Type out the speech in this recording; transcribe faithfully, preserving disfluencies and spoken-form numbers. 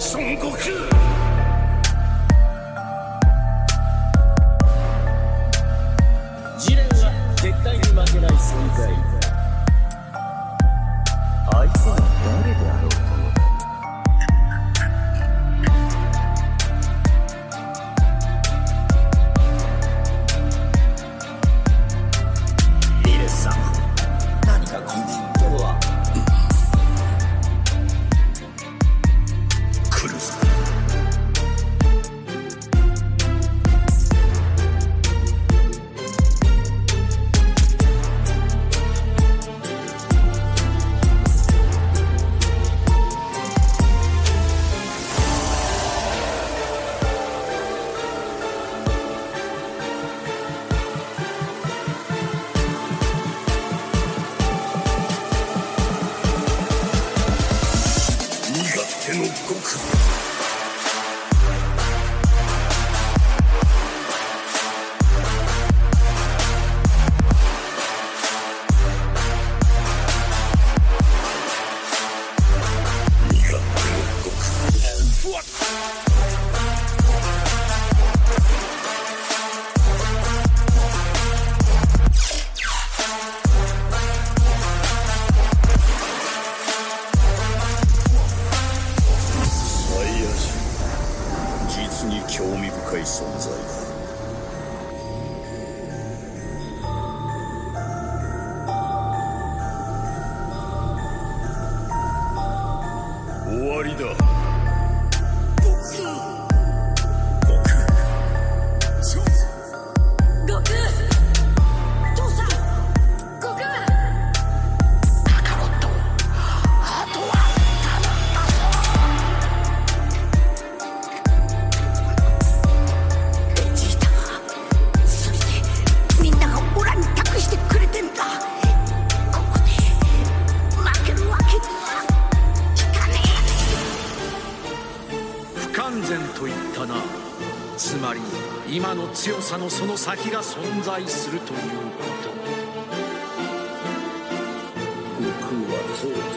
孫悟空。 ジレンは絶対に負けない存在だ。相手は誰であろうともだ。リレスさん、何かご実況は。来るぞ。 手の悟空。実に興味深い存在だ。終わりだ。悟空。悟空。そう。 悟空。父さん。悟空。カカロット。あとは頼んだぞ。ベジータ。そしてみんながオラに託してくれてんだ。ここで負けるわけにはいかねえ。不完全と言ったな。つまり今の強さのその先が存在するということ。 悟空はそう